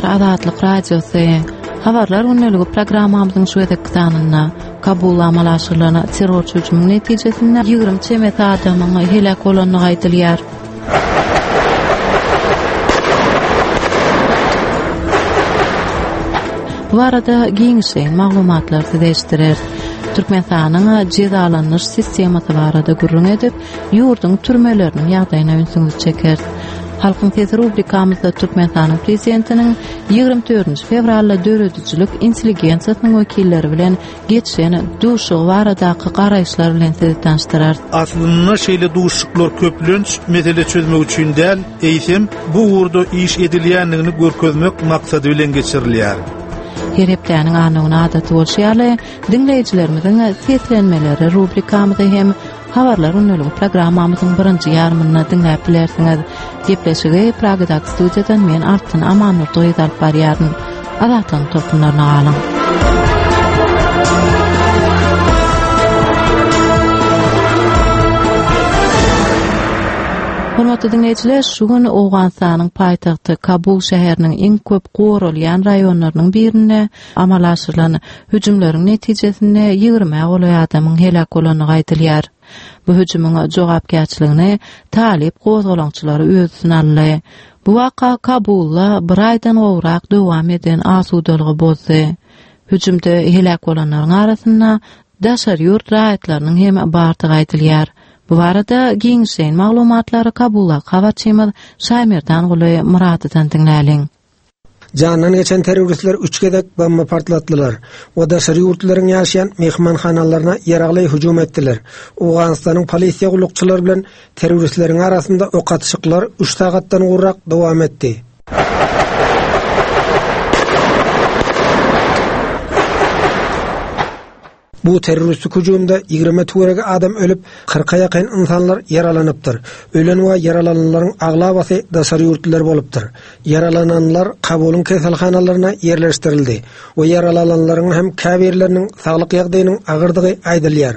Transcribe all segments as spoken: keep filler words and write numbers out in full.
dinleýär Azatlyk radiosy. Habarlar önneligi programmamyzyň şu edekdanynda Kabul amalaşylaryna terrorçy hüjümüň netijesinde ýygrimi çemet adamyň helak bolanyny aýdylýar. Bu arada giňişen maglumatlar değiştirer. Türkmenistanyň cezalanýyş sistematy barada gurrun edip, ýurdun türmeleriniň ýagdaýyna ünsüňiz çeker. Halkyň Sesi rubrikamyzda Türkmenistanyň prezidentiniň ýygrimi dördünji fevralda döredicilik intelligensiýasynyň wekilleri bilen geçen duşugy baradaky garaýşlar bilen sizi tanıştyrar. Aslında şeýle duşuklar köplenç mesele çözmek üçin däl, eýsem bu urda iş edilýändigini görkezmek maksady bilen geçirilýär. Herepläniň anygyna adaty bolýarly, dinleýijilerimiziň seslenmeleri rubrikamyzda hem habarlar önneligi programmamyzyň birinji ýarmyny dinläp bilersiňiz. Gepleşigi Pragadak studiýadan men Artyn Amanur doýup alyp barýaryn. Adatyn topunlaryna alyň. Hormatly dinleýijiler, şu gün Awganistanyň paýtagty Kabul şäheriniň iň köp gorulýan raýonlarynyň birine amalaşylan hüjümleriň netijesinde ýygrimi goly adamyň helak bolanyny aýdylýar. Bu hüjümüň jogapkärçiligini talip gozgalaňçylary öz üstüne aldy. Bu waka Kabulda bir aýdan gowrak dowam eden asudalygy bozdy. Hüjümde helak bolanlaryň arasynda daşary ýurt raýatlarynyň hem bardygy aýdylýar. Bu arada giňişen maglumatlary Kabulda habarçymyz Şaýmerdan goly Muradydan dinläliň. Janan geçen teröristler üç gedek bomba partlattılar. O da şary ýurtlaryň ýaşaýan mehmanhanalaryna ýaragly hüjüm etdiler. Awganistanyň polisiýa gulukçylary bilen teröristleriň arasynda ok atışyklar üç sagatdan gurrak dowam etdi. Bu teröristlik hüjümde ýygrimi türege adam ölüp, kırka ýakyn insanlar yaralanypdyr. Ölen we yaralananlaryň aglabasy daşary ýurtlar bolupdyr. Yaralananlar Kabulyň keselhanalaryna ýerleşdirildi. O yaralananlaryň hem käbirleriniň saglyk ýagdaýynyň agyrdygy aýdylýar.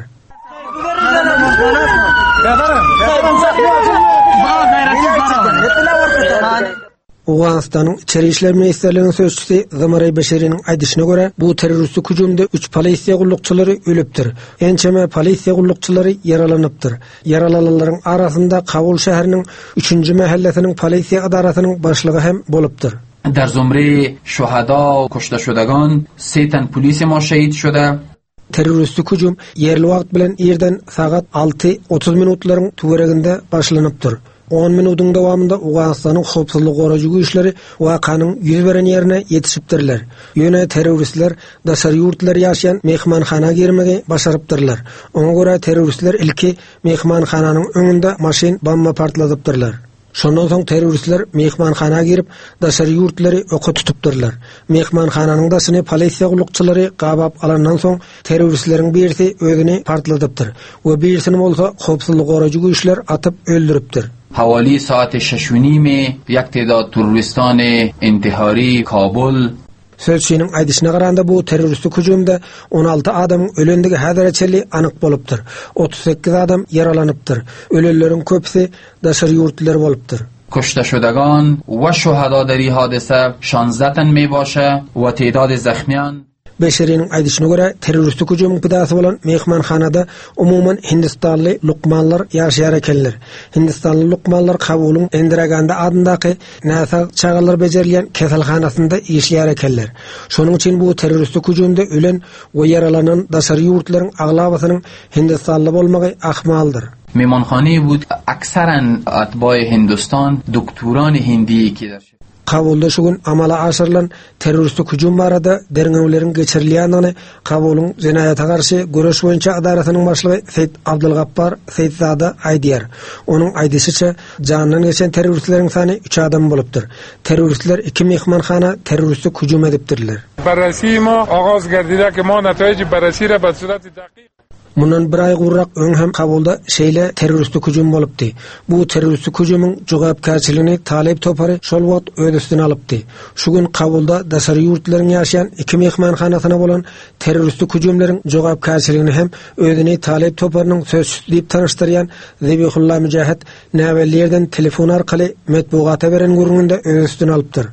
Awganistanyň Içeri işler ministrliginiň sözçüsi Zamaray Beşeriň aýdyşyna görä, bu teröristlik hüjümde üç polisiýa gullukçylary ölüpdir. Ençeme polisiýa gullukçylary yaralanypdyr. Yaralananlaryň arasynda Kabul şäheriniň üçünji mahallesiniň polisiýa idarasynyň başlygy hem bolupdyr. در زمره شهدا و کشته شدگان سه تن پلیس ما شهید شده. Teröristlik hüjüm yerli wagt bilen ýerden sagat alty otuz minutlaryň töwereginde başlanypdyr. on minutyň dowamında Awganistanyň howpsuzlyk goraýjy güýçleri wakanyň ýüz beren ýerine ýetişipdirler. Ýöne teröristler daşary ýurtlar ýaşaýan mehmanhana girmegi başarypdyrlar. Oňa görä teröristler ilki mehmanhananyň öňünde maşin bomba partladypdyrlar. Şondan soň teröristler mehmanhana girip daşary ýurtlary oka tutupdyrlar. Mehmanhananyň daşyny polisiýa gulukçylary gabap alandan soň teröristleriň birisi özüni partladypdyr. We birisini bolsa howpsuzlyk goraýjy güýçler atyp öldüripdir. حوالی ساعت شش و نیم یک تعداد تروریستان انتحاری کابل. Sözçünün aýdyşyna garanda bu teröristlik hüjümde on alty adamyň ölendigi häzirçeli anyk bolupdyr. otuz sekiz adam yaralanypdyr. Ölenleriň köpüsi daşary ýurtlar bolupdyr. کشته شدگان و شهدا در این حادثه شانزده تن می باشه و تعداد زخمیان. Beşeriň aýdyşyna görä teröristlik hüjümüň pidasy bolan mehmanhanada umumyň Hindistanly lukmanlar ýaşaýar ekenler. Hindistanly lukmanlar Kabulyň Endiraganda adyndaky näsa çagalar bejerilýän keselhanasynda işleýär ekenler. Şonuň üçin bu teröristlik hüjümde ölen we yaralanan daşary ýurtlaryň aglabasynyň Hindistanly bolmagy ahmaldyr. مهمانخانه بود اکثرا اتباع هندوستان دکتران هندی ki der. Kabulda şu gün amala aşyrylan teröristlik hüjüm barada derňewleriň geçirilýändigini Kabulyň jenayata garşy göreş boýunça adaratynyň başlygy Seyit Abdulgappar Seyitsada aýdýar. Onuň aýdysýça janyny geçen teröristleriň sany üç adam bolupdyr. Teröristler iki mehmanhana teröristlik hüjüm edipdirler. Barasi ma agaz gardida ki ma nataýy barasi ra ba surati daqiq. Mundan bir ay gurrak öň hem Kabulda şeýle teröristlik hüjüm bolupdy. Bu teröristlik hüjümüň jogapkärçiligini Talep Topary şol wagt öz üstüne alypdy. Şu gün Kabulda daşary ýurtlaryň ýaşaýan iki mehmanhanasyna bolan teröristlik hüjümleriň jogapkärçiligini hem özüni Talep Toparynyň sözçüsü diýip tanışdyrýan Zebihullah Müjahid näwellerden telefon arkaly metbuata beren gurulunda öz üstüne alypdyr.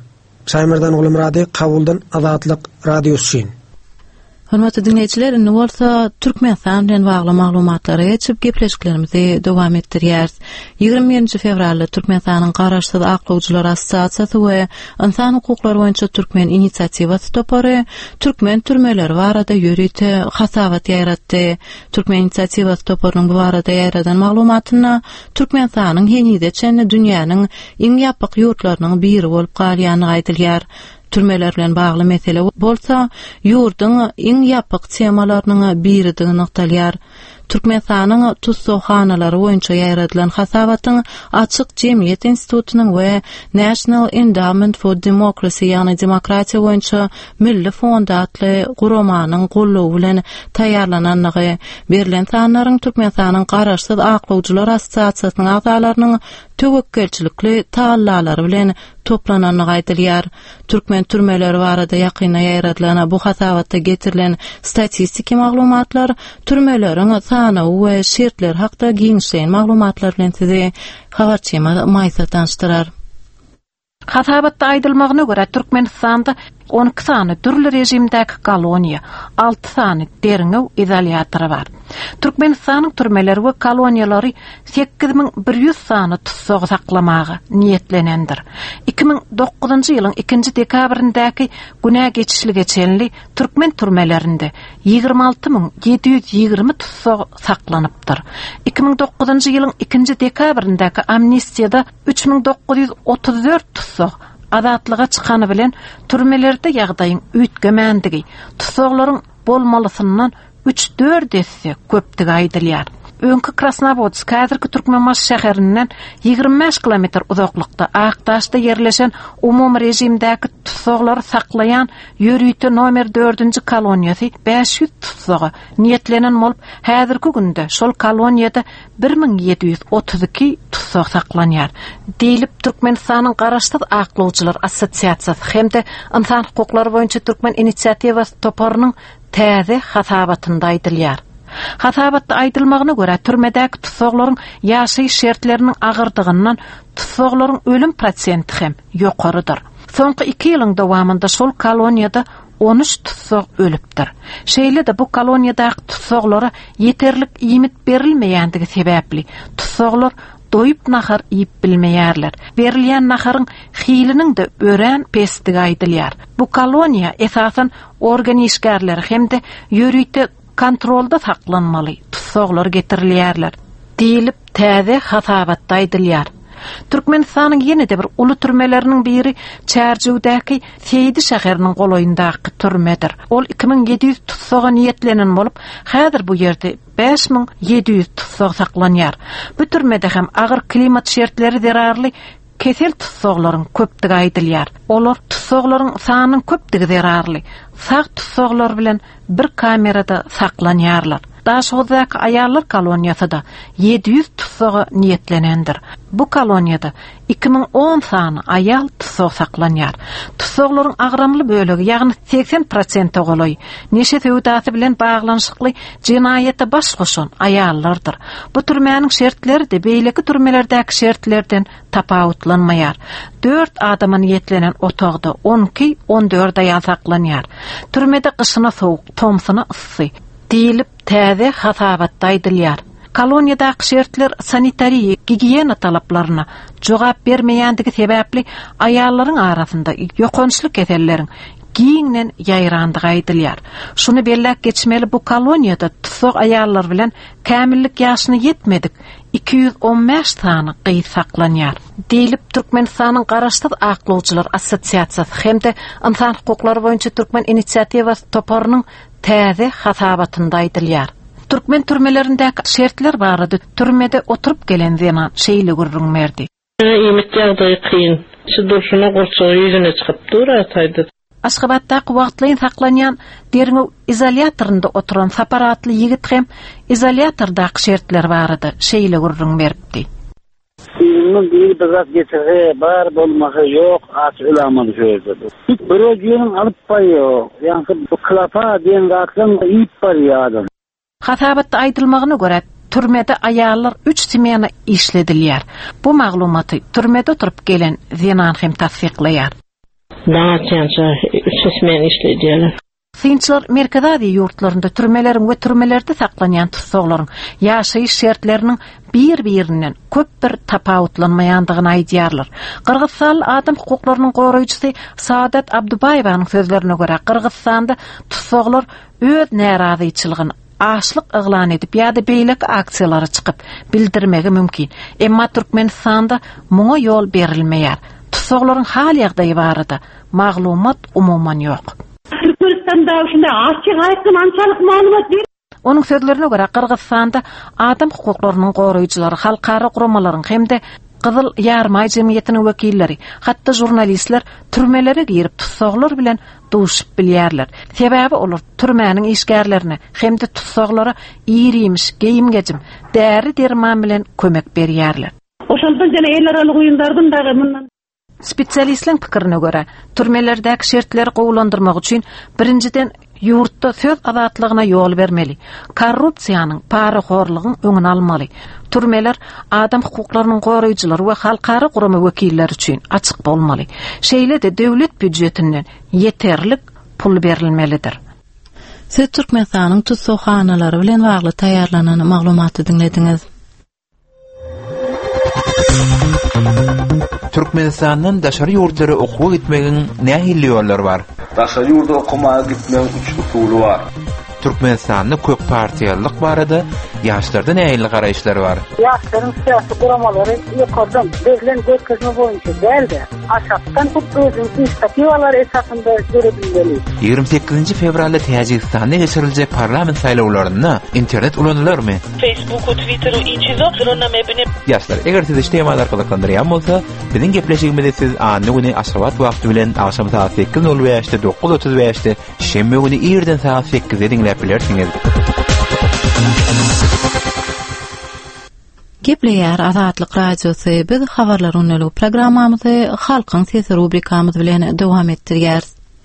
Şaymerdan Ulum Radio kabuldan azatlyk radiosu. Hormatly dinleýijiler, indi bolsa Türkmenistan bilen bagly maglumatlara geçip gepleşiklerimizi dowam etdirýäris. ýygrimi birinji fevralda Türkmenistanyň Garaşsyz aklawjylar assosiasiýasy we insan hukuklary boýunça Türkmen inisiatiwasy topary Türkmen türmeleri barada ýörüte hasabat ýaratdy. Türkmen inisiatiwasy toparynyň bu barada ýaradan maglumatyna Türkmenistanyň henide çenli dünýäniň iň ýapyk ýurtlarynyň biri bolup galýany aýdylýar. Türmeler bilen bagly mesele bolsa, ýurdyň iň ýapyk temalarynyň biridigini noktalýar. Türkmenistanyň tuzsoxhanalary boýunça ýaradylan hasabatyň açyk jemgyýet institutynyň we National Endowment for Democracy ýani demokratiýa boýunça milli fond adly guramanyň gollugy bilen taýýarlananlygy berilen sanlaryň Türkmenistanyň Garaşsyz aklawjylar assosiasiýasynyň agzalarynyň töwekkilçilikli taallary bilen toplananlygy aýdylýar. Türkmen türmeleri barada ýakyna ýaradylan bu hasabatda getirilen statistik maglumatlar türmeleriň sany we şertler hakda giňişen maglumatlar bilen sizi habarçyma maýsa tanıştyrar. Hasabatda aýdylmagyna görä Türkmenistanda on iki sany türli rejimdäki koloniýa, alty sany deriňew izolýatory bar. Türkmenistanyň türmeleri we koloniýalary sekiz miň bir ýüz sany tutsog saklamagy niýetlenendir. iki miň dokuzunçy ýylyň ikinji dekabrindäki günä geçişli geçenli Türkmen türmelerinde ýygrimi alty miň ýedi ýüz ýygrimi tutsog saklanypdyr. iki miň dokuzunçy ýylyň ikinji dekabrindäki amnestiýada üç miň dokuz ýüz otuz dört tutsog azatlyga çykany bilen türmelerde ýagdaýyň üýtgemendigi, tutsoklaryň bolmalysyndan üç dört esse köpdigi aýdylýar. Öňkü Krasnobodsk häzirki Türkmenbaş şäherinden ýygrimi beş kilometr uzaklykda Aktaşda ýerleşen umum rejimdäki tutsoklary saklayan ýörüýte nomer dördünji koloniýasy beş ýüz tutsogy niýetlenen bolup, häzirki günde şol koloniýada bir miň ýedi ýüz otuz iki tutsog saklanýar. Diýilip Türkmenistanyň Garaşsyz aklawjylar assosiasiýasy hemde insan hukuklary boýunça Türkmen inisiatiwasy toparynyň täze hasabatynda aýdylýar. Hasabatda aýdylmagyna görä türmedäki tutsoklaryň ýaşy şertleriniň agyrdygynyň tutsoklaryň ölüm prosenti hem ýokarydyr. Soňky iki ýylyň dowamında şol koloniýada on üç tutsog ölüpdir. Şeýle-de bu koloniýadaky tutsoklary ýeterlik iýmit berilmeýändigi sebäpli tutsoklar doyup nahar ýyp bilmeýärler. Berilýän naharyň hyliniň de ören pestigi aýdylýar. Bu koloniýa esasen organişgärler hemde ýörüýte kontrolda saklanmaly tutsoklar getirilýärler. Diýilip täze hasabatda aýdylýar. Türkmenistanyň ýene-de bir uly türmeleriniň biri Çärjewdäki Seydi şäheriniň goloýundaky türmedir. Ol iki miň ýedi ýüz tutsoga niýetlenen bolup, häzir bu ýerde beş miň ýedi ýüz tutsog saklanýar. Bu türmede hem agyr klimat şertleri zerarly kesel tutsoklaryň köpdigi aýdylýar. Olar tutsoklaryň sanynyň köpdigi zerarly. Sag tutsoklar bilen bir kamerada saklanýarlar. Daşoğdaki ayarlar koloniýasy da ýedi ýüz tutsoga niýetlenendir. Bu koloniýada iki miň on sany ayal tutsog saklanýar. Tutsoklaryň agramly bölegi, ýagny seksen prosent goloy, neşe feudasy bilen baglanyşykly jinaýata baş goşan ayallardyr. Bu türmäniň şertleri de beýleki türmelerdäki şertlerden tapawutlanmaýar. dört adama niýetlenen otagda on iki on dört aýal saklanýar. Türmede gyşyna sowuk, tomsyna ysy diýilip täze hasabatda aýdylýar. Koloniýadaky şertler sanitariýa, gigiyena talaplaryna jogap bermeýändigi sebäpli aýallaryň arasynda ýokançly keselleriň giňden ýaýrandygy aýdylýar. Şunu belläp geçmeli, bu koloniýada tutsog aýallar bilen kämillik ýaşyna ýetmedik iki ýüz on beş sany gyý saklanýar. Diýilip Türkmenistanyň Garaşsyz aklawjylar assosiasiýasy hemde insan hukuklary boýunça Türkmen inisiatiwasy toparynyň täze hasabatynda aýdylýar. Türkmen türmelerindäki şertler barada türmede oturup gelen zaman şeýle gürrüňmerdi. Ýemit ýagdaýy kyn. Şu duşuna gorçagy ýüzüne çykyp durataydy. Aşgabatdaky wagtlaýyn saklanýan deriňew izolýatorynda oturan saparatly ýigit hem izolýatordaky şertler barada şeýle gürrüňmerdi. Bunun bir biraz getirge bar bolmagy ýok, aç ulamaly şöýdi. Hiç bir öýüň alyp baýýar. Ýa-ni bu klapa diýen zatlaň ýyp barýar. Hasabatda aýdylmagyna görä türmede aýallar üç semana işledilýär. Bu maglumaty türmede oturup gelen Zenan hem tasdiqlaýar. Daha çança sesmen işlediler. Kıyınçılar merkezadi yurtlarında türmelerin ve türmelerde saklanan tutsoglaryň ýaşaýyş şertleriniň bir-birinden köp bir tapawutlanmaýandygyn aýdýarlar. Kırgızstan adam hukuklarynyň goraýjysy Saadat Abdubayewaň sözlerine görä Kırgızstanda tutsoglar öz närazyçylygyny açlyk yglan edip ýa-da beýlek aksiýalara çykyp bildirmegi mümkin. Emma Türkmenistanda muňa ýol berilmeýär. Tutsoglaryň hal ýagdaýy barada maglumat umuman ýok. Türkmenistanda şunda açyk aýtdym ançalyk maglumat ber. Onun sözlerine göre Kırgızstanda adam hukuklarynyň goraýjylary, halkara guramalaryň hemde Kızıl Yarmay Jemgyýetiniň wekilleri, hatda jurnalistler türmelere girip tutsoglar bilen duşup bilýärler. Sebäbi olar türmäniň işgärlerine hemde tutsoglara ýyrymiş, geyimgejim, däri derman bilen kömek berýärler. Oşondan jana eller alyk oýundardan dagy mundan Spesialistlerin pikirine göre türmelerdäki şertleri gowulandyrmak üçin birinciden yurtda söz azatlygyna ýol bermeli. Korrupsiýanyň, paraxorlygyň öňüni almaly. Türmeler adam hukuklarynyň goraýjylary we halkara gurama wekilleri üçin açyk bolmaly. Şeýle de döwlet büdjetinden ýeterlik pul berilmelidir. Siz Türkmenistanyň tutsoghanalary bilen bagly taýýarlanan maglumaty dinlediňiz. Türkmenistanyň daşary ýurtlary okuwa gitmegiň nähili ýollar bar? Daşary ýurda okumaga gitmegiň üç usuly bar. Türkmenistanyň köp partiýalyk barada ýaşlarda nähili garaýşlary bar? Ýaşlaryň syýasy guramalary ýokardan berilen götközme boýunça däldi. Aşakdan tutduğum inisiatiwalar esasında görebilmeli. ýygrimi sekizinji fevralda Täjikistanda geçiriljek parlament saýlawlaryna internet ulanýarmy? Facebook, Twitter, Inçizo, Zroname bine. Ýaşlar, eger siz ijtimaýat arkalyklandyrýan bolsa, biziň gepleşigimizde siz anny güni aşgabat wagty bilen akşam saat sekiz nol beşde dokuz otuz beşde şemme güni ýerden saat sekizde dinläp bilersiňiz. Gepleýär Azatlyk Radiosy biz habarlar öňeli programmamyzy Halkyň sesi rubrikamyz bilen dowam etdirýär.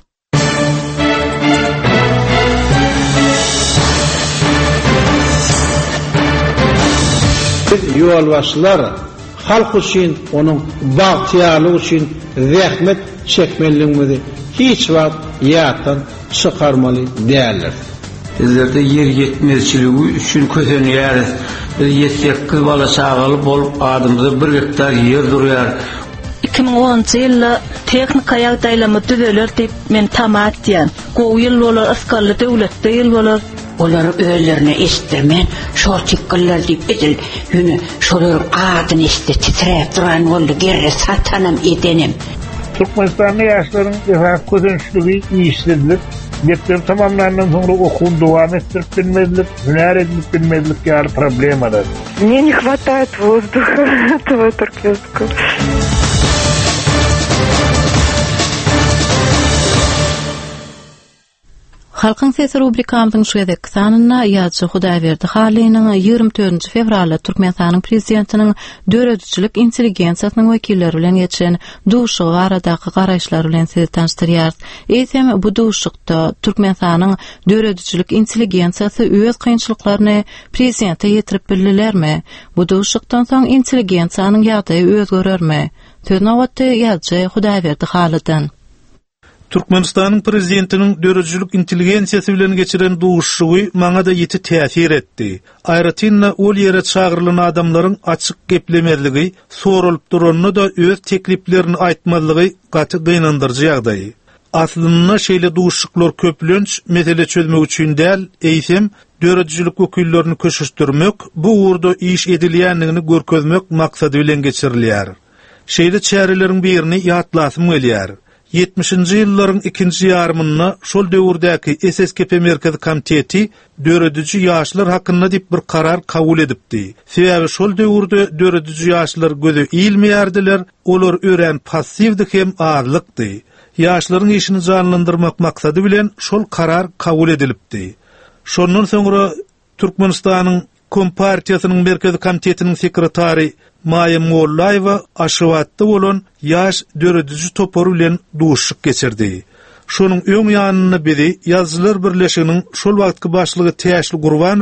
Ýolbaşçylar halk üçin, onuň bagtýarlygy üçin zähmet çekmeliligini hiç wagt ýatdan çykarmaly däldir. Bizlerde yer yetmezçiligi üçin kösenýär. Ýetsekkiz bala çagaly bolup adamyza bir hektar yer durýar. iki ming onunçy ýylda teknika ýagdaýlamy düzeler diýip men tamat diýen. Gowy ýyl bolar askarly döwletde ýyl bolar. Olar öýlerine estirmen, şol çykgylar diýip edil. Ýöne şolaryň adyny estir titrep duran boldy gerre satanam edenim. Türkmenistanda ýaşlaryň efendim közençligi ýyşdirilir. Mektep tamamlanandan soňra okuwny dowam etdirip bilmezlik, hünär edip bilmezlik ýaly problemalar. Мне не хватает воздуха этого туркменского. Halkyň sesi rubrikamyzyň şu edeki sanyna ýazgy Hudaýberdi Halynyň ýygrimi dördünji fevralda Türkmenistanyň prezidentiniň döredüçilik intelligensiýasynyň wekilleri bilen geçen duşugy baradaky garaýşlary bilen sizi tanıştyrýar. Eýsem bu duşukda Türkmenistanyň döredüçilik intelligensiýasy öz kynçylyklaryny prezidente ýetirip bildilermi? Bu duşukdan soň intelligensiýanyň ýagdaýy özgerermi? Tönawatdy ýazgy Hudaýberdi Halydan. Türkmenistanyň prezidentiniň döredüçilik intelligensiýasy bilen geçiren duşugy maňa da ýeti täsir etdi. Aýratynda ol ýere çagyrılan adamlaryň açyk geplemezligi, soralyp duranyny da öz tekliplerini aýtmazlygy gaty gynandyrjy ýagdaý. Aslynda şeýle duşuklar köplenç mesele çözmek üçin däl, eýsem döredüçilik wekillerini köşüşdirmek, bu urda iş edilýänligini görkezmek maksady bilen geçirilýär. Şeýle çäreleriň birini ýatlasym gelýär. yetmişinji ýyllaryň ikinji ýarmyna şol döwürdäki S S K P Merkezi Komiteti döredüji ýaşlar hakynda diýip bir karar kabul edipdi. Sebäbi şol döwürde döredüji ýaşlar göze iýilmeýärdiler, olar ören passivdik hem azlykdy. Ýaşlaryň işini janlandyrmak maksady bilen şol karar kabul edilipdi. Şondan soňra Türkmenistanyň Kompartiýasynyň Merkezi Komitetiniň sekretary Maýa Mollaýewa aşywatda bolan ýaş döredüji topary bilen duşuk geçirdi. Şonuň öň ýanyna biri Ýazgylar Birleşiginiň şol wagtky başlygy Täşli Gurbanow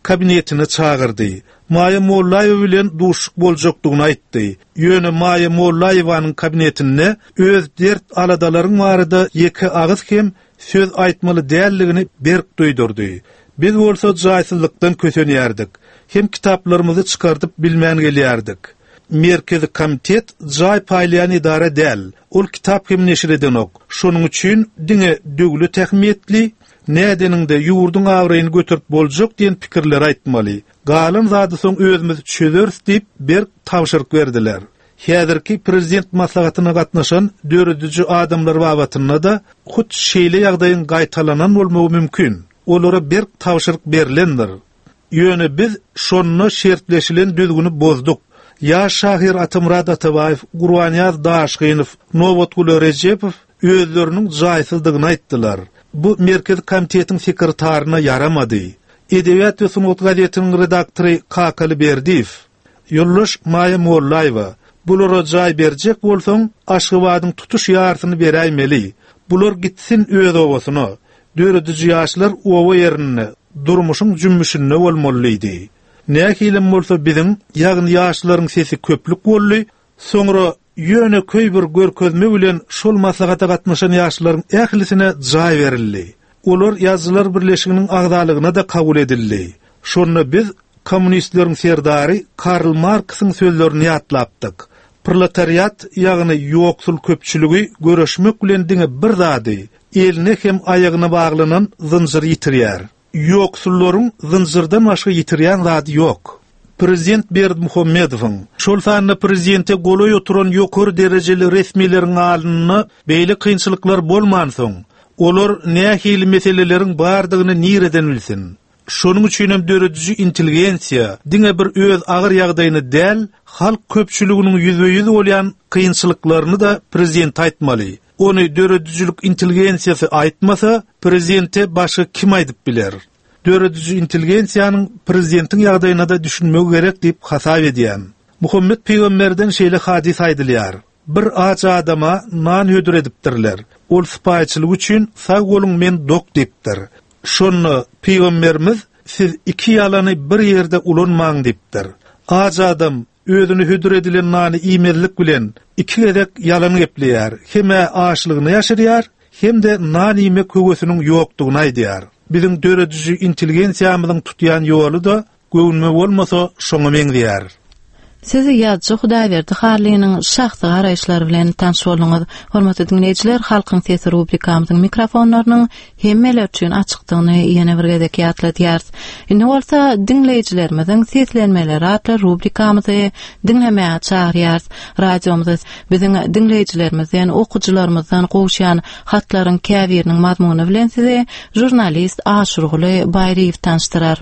kabinetine çağırdı. Maya Mollayev bilen duşuk boljakdygyny aýtdy. Ýöne Maya Mollayewanyň kabinetinde öz dert aladalaryň barada ýeke agyz hem söz aýtmaly dälligini berk duýdurdy. Biz bolsa jaýsızlykdan kösenýärdik. Hem kitaplarymyzy çykardyp bilmän gelýärdik. Merkezi komitet jaý paýlayan idara däl. Ol kitap hem neşir eden ok. Şonuň üçin diňe dögli tähmitli nädeninde ýurdun awraýyny götürüp boljak diýen pikirler aýtmaly. Galym zady soň özümizi çözeriz diýip bir tawşyryk berdiler. Häzirki prezident maslahatyna gatnaşan döredüji adamlar babatyna da hut şeýle ýagdaýyň gaýtalanan bolmagy mümkin. Olara bir tawşyryk berilendir. Ýöne biz şonu şertleşilen düzgünü bozduk. Ya Şahir Atymrad Atabayev, Gurbaniyaz Daşgynow, Nowotgul Rejepow özleriniň jaýsızdygyny aýtdylar. Bu merkez komitetiň sekretaryna yaramady. Edebiýat we Sunat gazetiniň redaktory Kakali Berdiýew, ýoldaş Maya Mollayewa, bulara jaý berjek bolsaň Aşgabatyň tutuş ýarsyny beräýmeli. Bular gitsin öz owasyna. Döredüji ýaşlar owa ýerine, durmuşyň jümmüşine bolmalydy. Näkilim bolsa biziň ýagny ýaşlaryň sesi köplük bolly, soňra ýöne köý bir görkezme bilen şol maslahata gatnaşan ýaşlaryň ählisine jaý berildi. Olar ýazgylar birleşiginiň agdalygyna da kabul edildi. Şonu biz kommunistleriň serdary Karl Marxyň sözlerini ýatlapdyk. Proletariat ýagny ýoksul köpçüligi göreşmek bilen diňe bir zady, eline hem aýagyna baglanan zynjyr ýitirýär. Ýoksullaryň zynjyrdan başga ýitirýän zady ýok. Prezident Berdimuhammedowyň şol sanyna prezidente goloý oturan ýokary derejeli resmileriň alynyny beýle kynçylyklar bolman soň, olar nähili meseleleriň bardygyny nireden bilsin. Şonuň üçin hem döredüji intelligensiýa diňe bir öz agyr ýagdaýyny däl, halk köpçüliginiň ýüzbe-ýüz bolýan kynçylyklaryny da prezident aýtmaly. Onu döredüjilik intelligensiýasy aýtmasa, prezidente başga kim aýdyp biler? Döredüji intelligensiýanyň prezidentiň ýagdaýyna da düşünmek gerek diýip hasap edýän. Muhammed Peýgamberden şeýle hadis aýdylýar. Bir aç adama nan hödür edipdirler. Ol sypaýçylyk üçin sag boluň men dok diýipdir. Şonu Peýgamberimiz siz iki ýalany bir ýerde ulanmaň diýipdir. Aç adam özüni hödür edilen nany iýmezlik bilen iki gerek ýalan gepleýär. Hem açlygyny ýaşyrýar, hem de nan iýmek köwesiniň ýokdugyny aýdýar. Biziň döredüji intelligensiýamyzyň tutýan ýoly da göwnme bolmasa şoňa meňdýär. Sizi ýazgy Hudaýberdi Harlynyň şahsy garaýşlary bilen tanış bolňyz. Hormatly dinleýijiler, Halkyň sesi rubrikamyzyň mikrofonlarynyň hemmeler üçin açykdygyny ýene bir gezek ýatladýar. Indi bolsa dinleýijilerimiziň seslenmeleri atly rubrikamyzy dinlemäge çagyrýar. Radiomyz biziň dinleýijilerimizden, okuwçylarymyzdan gowşan hatlaryň käbiriniň mazmuny bilen sizi jurnalist Aşurguly Baýriew tanıştyrar.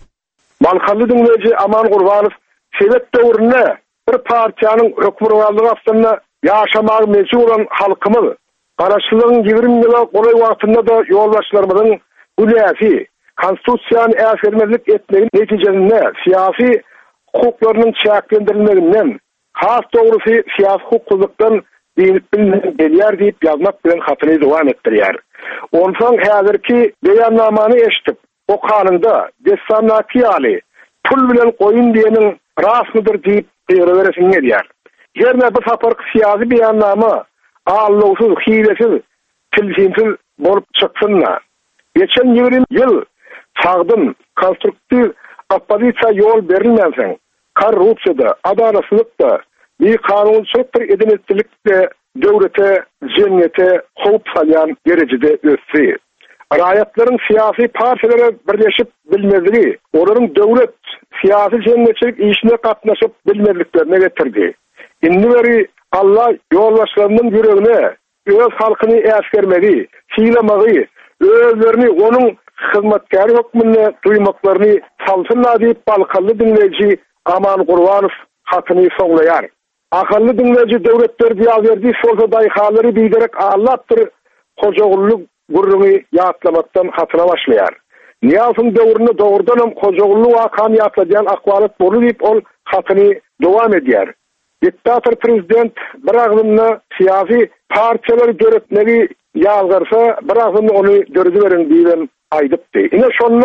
Malhaly dinleýiji Aman Gurbanow sebep döwründe bir partiýanyň hökümranlygy aslynda ýaşamagy mecbur bolan halkymyz garaşlygyň ýigirme ýyla golay wagtynda da ýoldaşlarymyzyň bu näfi konstitusiýany äsgermezlik etmegi netijesinde siyasi hukuklarynyň çäklendirilmeginden, has dogrusy siyasi hukuklukdan beýnip bilmeden gelýär diýip ýazmak bilen hatyny dowam etdirýär. Onsoň häzirki beýannamany eşitip, o kanunda dessannaky ýaly pul bilen goýun diýeniň rasmydyr diýip beýreberesiň edýär. Ýerine bu saparky siyasi beýannama allygysyz, hilesiz, tilsimsiz bolup çyksyna. Geçen ýigirme ýyl sagdym konstruktiw oppozisiýa ýol berilmänsiň, korrupsiýada, adalatsızlykda, bir kanunçylykdyr edenetlikde döwlete, jemgyýete howp salýan derejede össi. Raýatlaryň siyasi partiýalary birleşip bilmezligi, olaryň döwlet siyasi jemgyýetçilik işine gatnaşyp bilmezliklerine getirdi. Indi beri Allah ýoldaşlarynyň ýüregine öz halkyny äsgermegi, siýlamagy, özlerini onun hyzmatkary hökmüne duýmaklaryny salsynlar diýip balkaly dinleýiji Aman Gurbanow hatyny soňlaýar. Akally dinleýiji döwletler diýip berdi, şolsa daýhalary biderek Allah'tyr hojagulluk gurruny ýatlamakdan hatyna başlaýar. Niýasyň döwründe dogrudan hem hojagulluk wakam ýatlaýan akwalat bolup diýip ol hatyny dowam edýär. Diktator prezident bir agzymny siyasi partiýalar döretmegi ýazgarsa, bir agzymny ony dördü beren diýen aýdypdy. Ine şonda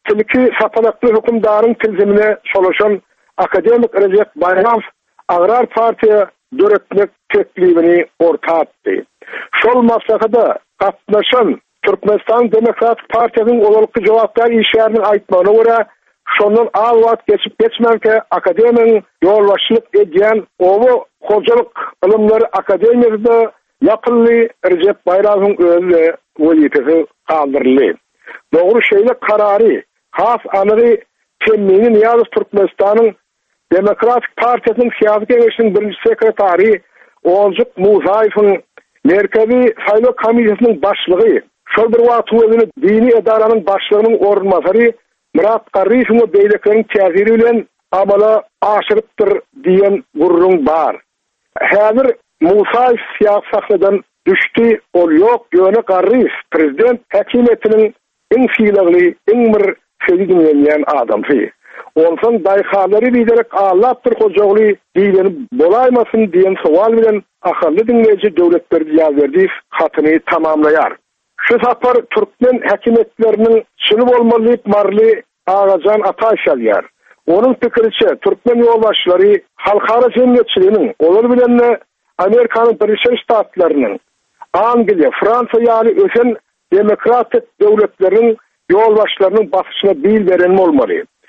tilki sapalaklı hükümdarın tilzimine çalışan akademik Recep Bayram Agrar Partiya döretmek teklifini orta attı. Şol maslahada katnaşan Türkmenistan Demokratik Partiyasının olalıklı cevaplar işlerinin aytmağına göre şonun az wagt geçip geçmemke akademinin yolbaşçılık ediyen ovu hocalık ılımları akademiyasında yapıllı Recep Bayram'ın özü vazifesi kaldırıldı. Doğru şeyle kararı has anırı temminin yalnız Türkmenistan'ın Demokratik Partiyasının siyasi kengesinin birinci sekretari Oğuzcuk Musayev'in Merkezi Saylo Komisyasının başlığı şol bir wagt özünü dini edaranın başlığının orunmasarı Murat Qarif'in beyleklerin teziri bilen amala aşırıptır diyen gurrun bar. Hazır Musayev siyasi sahladan düştü, ol yok yöne Qarif prezident hakimiyetinin en fiilagli, en mir sözü dinleyen adamsı. Onsan dayxaları bilerek ağlattır hocağlı diyeni bolaymasın diyen sual bilen akıllı dinleyici devletleri cevap verdiği hatını tamamlayar. Şu sapar Türkmen hakimiyetlerinin sınıf olmalıp marlı Ağacan Ataşalyar. Onun fikriçe Türkmen yolbaşları halkara cemiyetçiliğinin olur bilenle Amerika'nın Birleşik Ştatlarının Angliya, Fransa yani ösen demokratik devletlerin yolbaşlarının basışına bil verenme olmalı.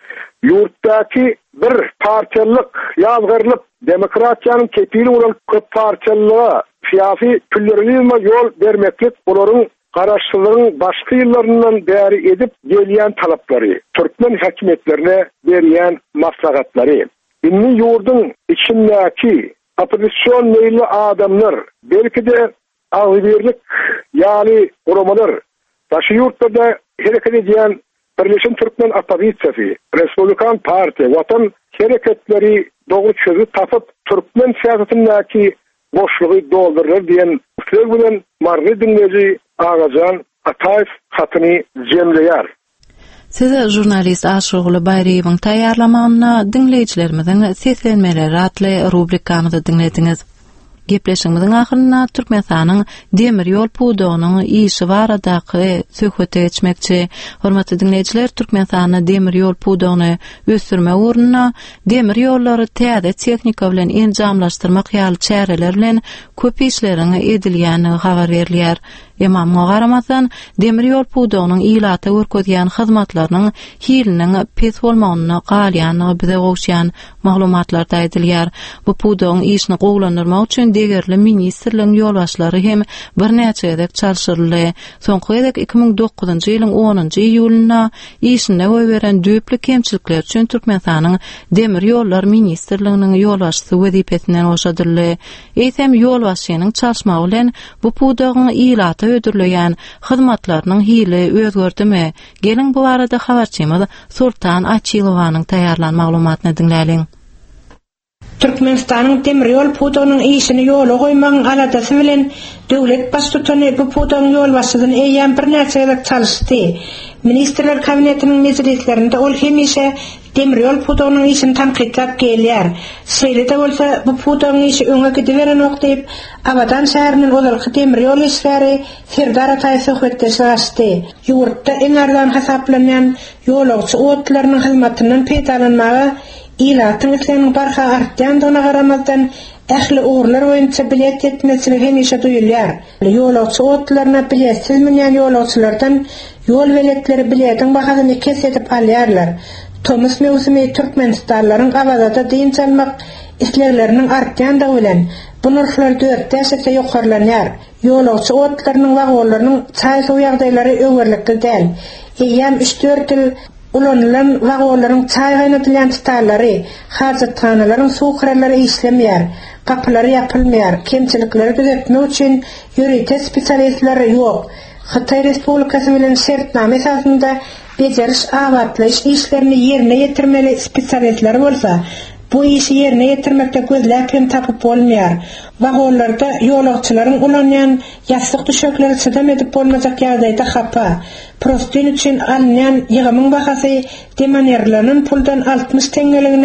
Yurttaki bir partiyalık, yazgırlık, demokratiyanın kepili olan köp partiyalılığa siyasi pluralizme yol vermeklik onların Qaraşçılığın başka yıllarından beri edip geliyen talapları, Türkmen hakimiyetlerine veriyen maslahatları, inni yurdun içindeki opozisyon meyilli adamlar, belki de ağzıbirlik yani kurumalar, taşı yurtlarda hareket ediyen Birleşen Türkmen Opozisiyası, Respublikan Parti, Vatan hareketleri doğru çözü tapıp Türkmen siyasetindeki boşluğu doldurur diyen sevgilen marlı dinleyici Ağacan Ataev hatını cemleyar. Size jurnalist Aşıgılı Bayriyev'in tayarlamağına dinleyicilerimizin seslenmeleri adlı rubrikamızı dinlediniz. Gepleşigimizin ahyrynda Türkmenistanyň demir ýol pudogynyň işi baradaky söhbet etmekçi. Hormatly dinleyijiler, Türkmenistanyň demir ýol pudogyny ösürme urunna demir ýollary täze tehnika bilen enjamlaşdyrmak ýaly çäreler bilen köp işleriň edilýäni habar berilýär. Emam garamazdan demir ýol pudogynyň ilata görkezýän hyzmatlarynyň hiliniň pes bolmagyny galýanyny bize gowşaýan maglumatlarda edilýär. Bu pudogyň işini gowlandyrmak üçin degerli ministrligiň ýolbaşlary hem bir näçe edek çalşyrly. Soňky edek iki ming dokuzunçy ýylyň onunçy iýulynda işine goý beren döplü kemçilikler üçin Türkmenistanyň demir ýollar ministrliginiň ýolbaşçysy wezipesinden oşadyrly. Eýsem ýolbaşçynyň çalşmagy bilen bu pudogyň ilata ödürleyen hyzmatlarynyň hili özgördümi? Gelin bu arada habarçymyz Sultan Açylowanyň taýýarlan maglumatyny dinläliň. Türkmenistanyň demir ýol pudogynyň işini ýola goýmagyň aladasy bilen döwlet baş tutany bu pudogyň ýolbaşçysyny eýýän bir näçe ýyl çalşdy. Ministrler kabinetiniň meclislerinde ol hemişe demir ýol pudogynyň işini tanqidlap gelýär. Şeýle bolsa bu pudogyň işi öňe gidiberen okdyp, Abadan şäheriniň olalyk demir ýol işleri Serdar Ataýew söhbetdeşi açdy. Ýurtda eň ardan hasaplanýan ýolagçy otlarynyň hyzmatynyň peýdalanmagy ilatyň işleriniň barha artýandygyna garamazdan ähli uğurlar boýunça bilet etmesini hemişe duýulýar. Ýolagçy otlaryna biletsiz minýän ýolagçylardan ýol biletleri biletiň bahasyny kesetip alýarlar. Tomus mewsimi Türkmenistanlaryň awazada diň çalmak islerleriniň artýandygy bilen bu narxlar dört däşekde ýokarlanýar. Ýolagçy otlarynyň wagolarynyň çaý sow ýagdaýlary öwürlikli däl. Eýýam üç dört ýyl ulanylan wagolaryň çaý gaýnatylýan tutarlary, hajatxanalaryň suw kranlary işlemýär, kapylary ýapylmaýar, kemçilikleri düzeltmek üçin ýöreýte spesialistleri ýok. Hatay Respublikasy bilen şertname esasynda beceriş awatlyş işlerini ýerine ýetirmeli spesialistler bolsa, bu işi ýerine ýetirmekde gözläp hem tapyp bolmaýar. Wagollarda ýolagçylaryň ulanýan ýaslyk düşekleri çydam edip bolmajak ýagdaýda hapa. Prostin üçin alınýan ýygymyň bahasy demanerlanyň puldan altmış teňgeliginden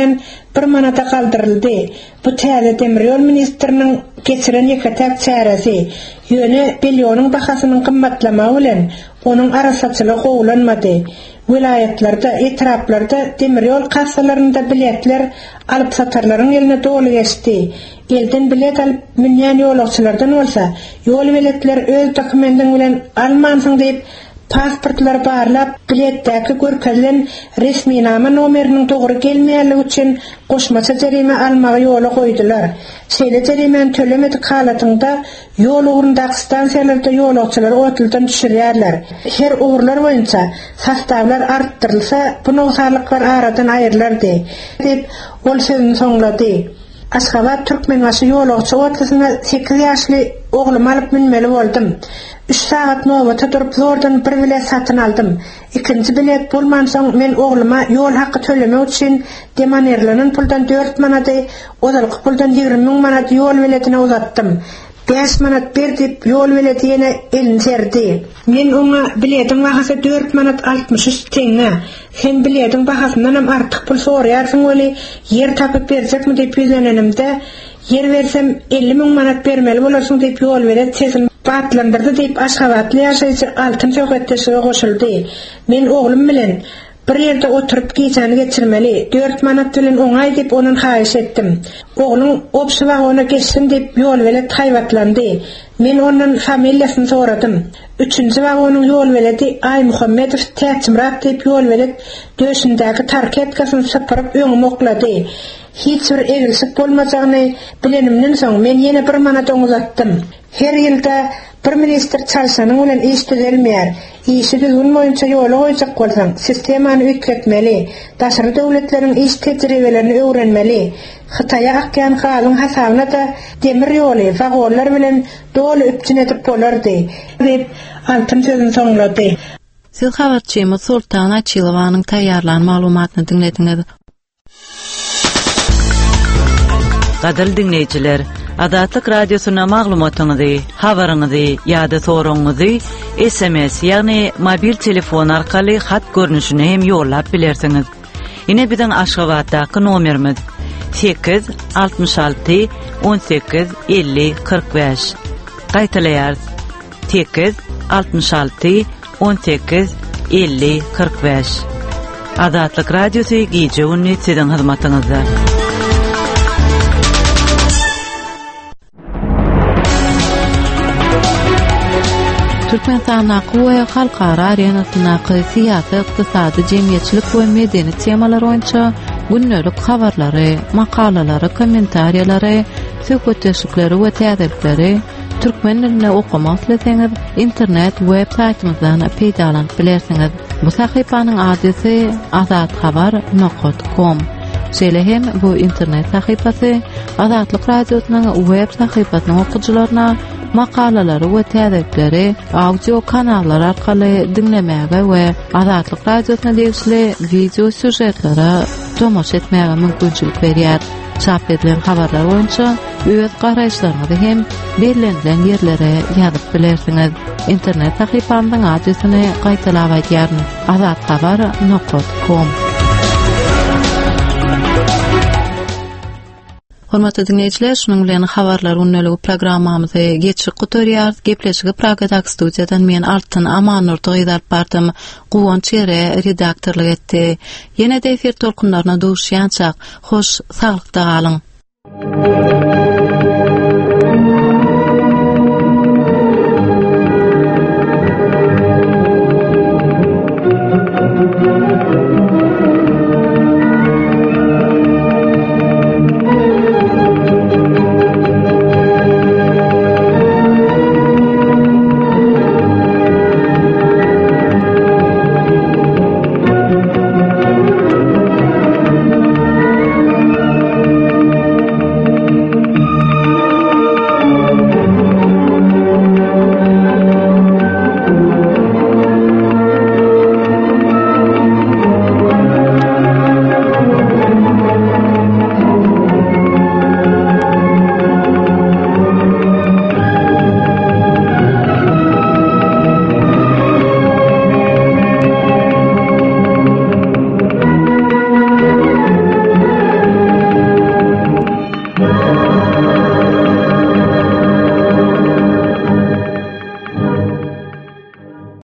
bir manata kaldırıldı. Bu täze demiryol ministrinin geçiren ýeketek çäresi ýöne bilyonyň bahasynın gymmatlamagy bilen onuň arasaçylygy gowlanmady. Vilayetlarda, etraplarda demiryol kassalarynda biletler alyp satarlaryň eline dolu geçdi. Elden bilet alyp minýän ýolagçylardan bolsa, ýol biletler öz dokumentin bilen almansyň diýip pasportlar barlap biletdäki görkezlen resmi nama nomeriniň dogry gelmeýänligi üçin goşmaça jerime almagy ýola goýdular. Şeýle jerimen tölemedi halatynda ýol ugrundaky stansiýalarda ýolagçylar otyldan düşürýärler. Her ugrlar boýunça sastawlar artdyrylsa, bu noksalyklar aradan aýrylardy diýip ol sözüni soňlady. Aşgabat Türkmenbaşy ýolagçy otlysyna sekiz ýaşly oglum alyp minmeli boldum. üç saat nowata durup zordan bir bilet satyn aldym. İkinji bilet bolmansoň men ogluma ýol haqqy tölemek üçin demanerlenen puldan dört manat, ozalyk puldan ýigirmi ming manat ýol biletine uzatdym. beş manat berdip ýol bileti ýene elini serdi. Men oňa biletiň bahasy dört manat altmış üç teňe. Hem biletiň bahasyndan hem artyk pul soraýarsyň öli ýer tapyp berjekmi diýip ýüzlenenimde yer versem elli ming manat bermeli bolarsyň diýip ýol bilet sesim batlandyrdy diýip Aşgabatly ýaşaýjy altyn söhbetdeşige goşuldy. Men oglum bilen bir ýerde oturup geçeni geçirmeli. dört manat bilen oňay diýip onuň haýyş etdim. Oglum opsy wagona geçsin diýip ýol bilet haýwatlandy. Men onuň familiýasyny soradym. Üçünji wagonyň ýol bileti Ay Muhammedow Täçimrak diýip ýol bilet döşündäki tarketkasyny sypyryp öňüme oklady. Hiç bir egilsik bolmajagyny bilenimden soň men ýene bir manat uzatdym. Her ýylda bir minister çalsanyň bilen iş düzelmeýär. İşi düzgün boýunça ýola goýjak bolsaň, sistemany ütletmeli, daşary döwletleriň iş tejribelerini öwrenmeli. Hytaýa akýan halyň hasabyna da demir ýoly, wagonlar bilen dolu üpçün edip bolardy diýip altyn sözüni soňlady. Siz habarçymy Sultan Açylowanyň taýýarlan maglumatyny dinlediňiz. Gadyr dinleýijiler, Adatlyk radiosyna maglumatyňyzy, habaryňyzy ýa-da soragyňyzy S M S ýagny mobil telefon arkaly hat görnüşine hem ýollap bilersiňiz. Ine biziň Aşgabatdaky nomerimiz sekiz altmış alty on sekiz elli kırk beş. Gaýtalaýar sekiz altmış alty on sekiz elli kırk beş. Adatlyk radiosy gije ünni siziň hyzmatyňyzda. Türkmenistan we halkara arenasynaky syýasy, ykdysady, jemgyýetçilik we medeni temalar boýunça günnelik habarlary, makalalary, kommentariýalary, söhbetdeşikleri we täzelikleri türkmen diline okumak isteseňiz internet web saýtymyzdan peýdalanyp bilersiňiz. Bu sahypanyň adresy azathabar nokta com. Şeýle hem bu internet sahypasy Adatlyk radiosynyň web sahypasynyň okuwçylaryna makalalary we täzelikleri audio kanallar arkaly dinlemäge we Adatlyk radiosyna degişli video süjetlere tomoş etmäge mümkinçilik berýär. Çap edilen habarlar boýunça öz garaýşlaryňyzy hem belirlenen ýerlere ýazyp bilersiňiz. Internet sahypamyň adresyny gaýtalap aýdýaryn: azathabar nokta com. Hormatly dinleyijiler, şunuň bilen habarlar unneligi programmamyzy geçip gutarýar. Gepleşigi Pragadak studiýadan men Altyn Amanur toýdap bardym. Guwonç ýere redaktorlyk etdi. Ýene-de efir tolkunlaryna duşýançak hoş, saglykda galyň.